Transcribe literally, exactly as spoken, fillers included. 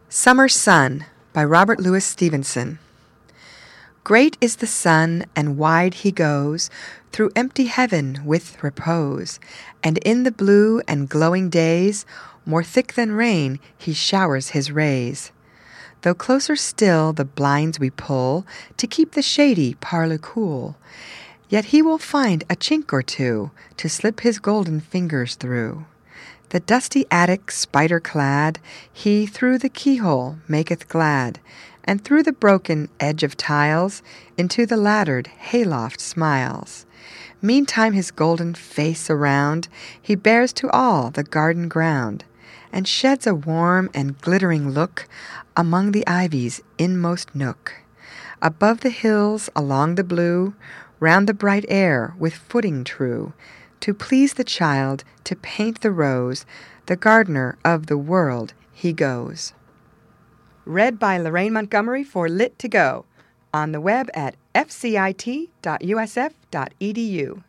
Summer Sun by Robert Louis Stevenson. Great is the sun, and wide he goes Through empty heaven with repose, And in the blue and glowing days, More thick than rain, he showers his rays. Though closer still the blinds we pull To keep the shady parlour cool, Yet he will find a chink or two To slip his golden fingers through. The dusty attic, spider-clad, He through the keyhole maketh glad, And through the broken edge of tiles Into the laddered hayloft smiles. Meantime his golden face around He bears to all the garden ground, And sheds a warm and glittering look Among the ivy's inmost nook. Above the hills, along the blue, Round the bright air with footing true, To please the child, to paint the rose, The gardener of the world he goes. Read by Lorraine Montgomery for Lit to Go, on the web at f c i t dot u s f dot e d u.